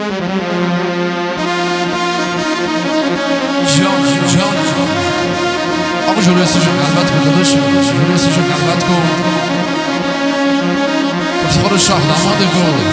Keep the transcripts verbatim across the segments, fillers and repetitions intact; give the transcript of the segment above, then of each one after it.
جان جان آقا جلوی سیشو خلوت کن داداش، جلوی سیشو خلوت کن. افتخار شاه داماد گل.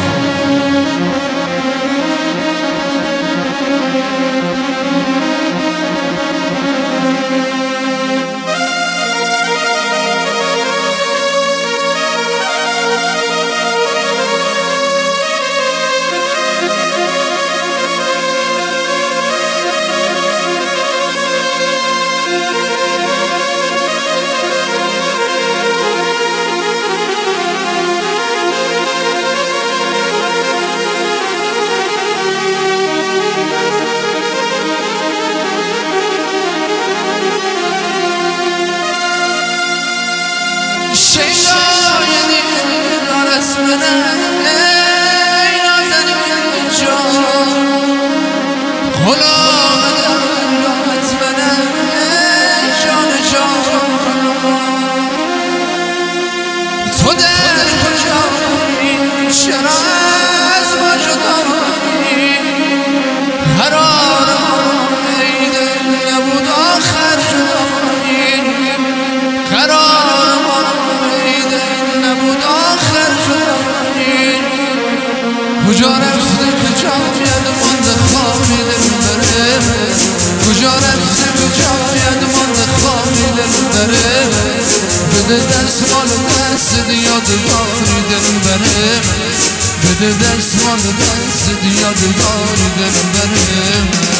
کجا رفته کجا یاد مانده خوابی دل بره، کجا رفته کجا یاد مانده خوابی دل بره، بده دست مال دست یادگاری دل بره، بده دست مال دست یادگاری دل بره.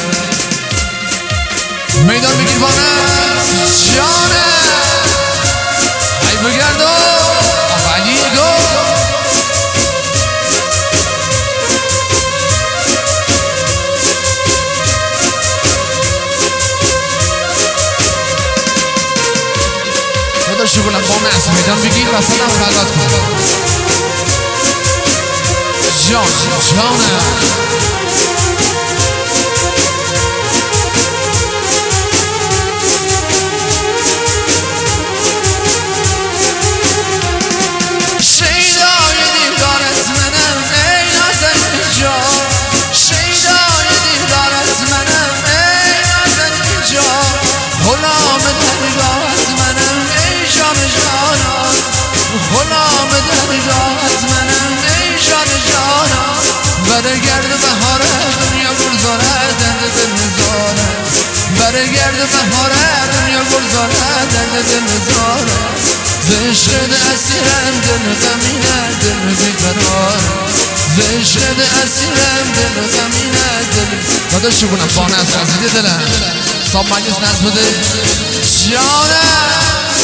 میدان بگیر بانه جانه ای بگردو اولی گو شکلم با ناس میدان بگیر و سلام خلوت کن. جان جانه شیدای دیدارت منم ای نازن جان، شیدای دیدارت منم ای نازن جان، غلام درگاهت منم جان جانان، غلام درگاهت منم ای جان جانان. برگرد بهاره دنیا گلزاره درد دل نزاره، برگرد بهاره دنیا گلزاره درد دل نزاره، ز عشق اسیرم دل غمینه دل بیقرار، ز عشق اسیرم دل غمینه دل. داداش کنم بانه از عزیز دلم صاحب مجلس نصب بده جانم.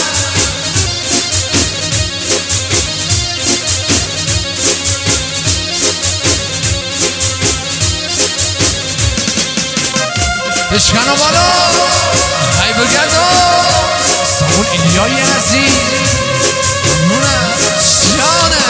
اشکانو بالا ای بگردو سامون ایلیای عزیز ممنونه جانه.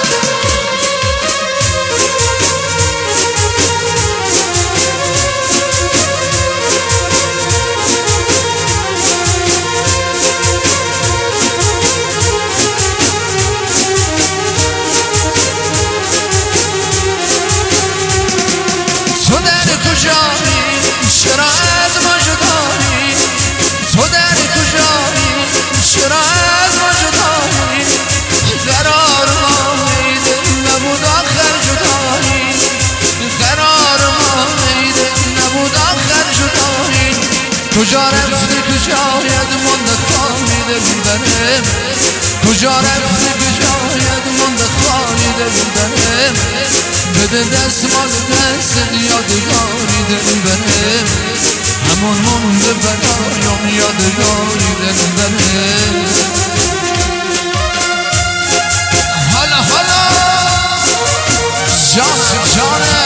تو در کجایی چرا از ما جدایی، تو در کجایی چرا از ما جدایی، قرار ما میده نبود آخر جدایی، قرار ما میده نبود آخر جدایی. کجا رفته کجا یاد مانده خوابی دل بره، کجا رفته کجا یاد مانده خوابی دل بره، بده دست مال دست یادگاری دل بره، همون مونده برایم یادگاری دل بره. حالا حالا جان جانه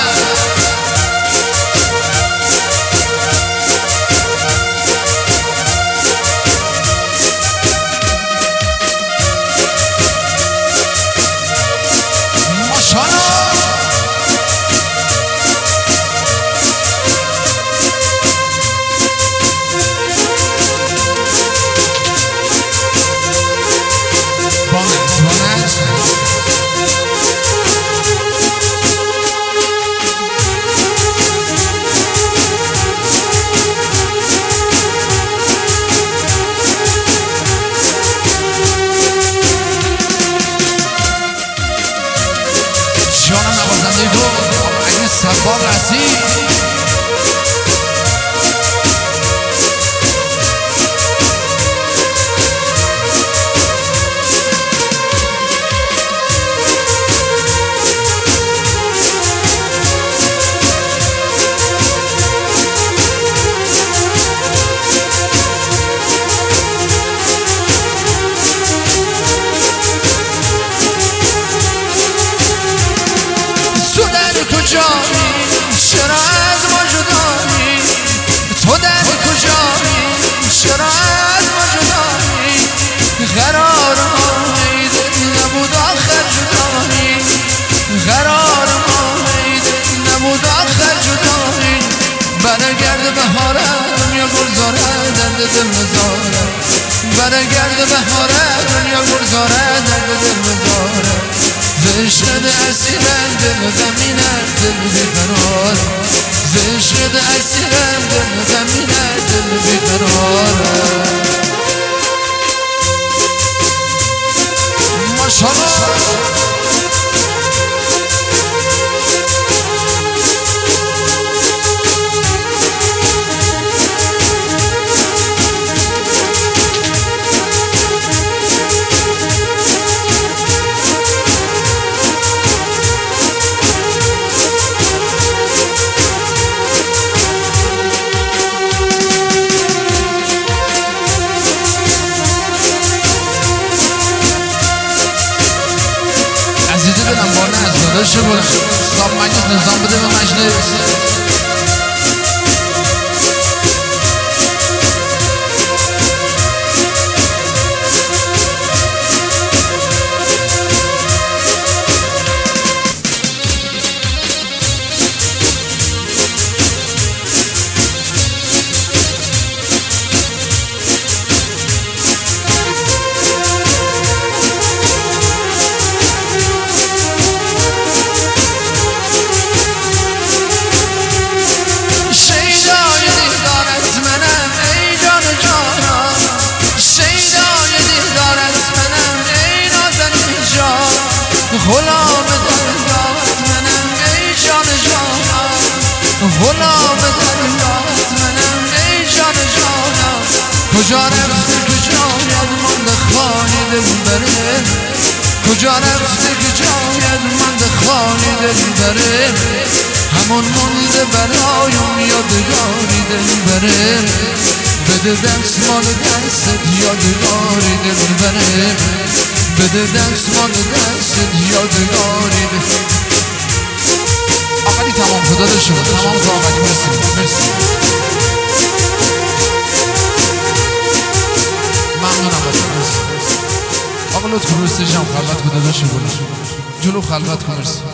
جانم نوازنده دو اگه سباب رسید کجایی چرا از ما جدایی تو در کجایی چرا از ما جدایی قرار ما ایده نبود آخر جدایی قرار ما ایده نبود آخر جدایی برگرد بهاره دنیا گلزاره درد دل مزاره برگرد بهاره دنیا گلزاره درد دل مزاره زشد اسیرم دل غمینه دل بیقرار زشد اسیرم دل غمینه دل بیقرار ماشاءالله دلم بانه از داداشه بلند صاحب مجلس نظام بده به مجلس غلام دریات منم ای جان جانم غلام دریات منم ای جان جانم کجا رفته کجا ید مانده خانی دل بره کجا رفته کجا ید مانده خانی دل بره همون مونده برایم یادگاری دل بره بده دست مال دست یادگاری دل بره بده دست مال دست یادگاری ده آقا دی تمام خدا داشته تمام تو آقا دی مرسی مرسی ممنونم مرسی آقا لطف کن رستشم خلوت خدا داشته جلو خلوت کن مرسی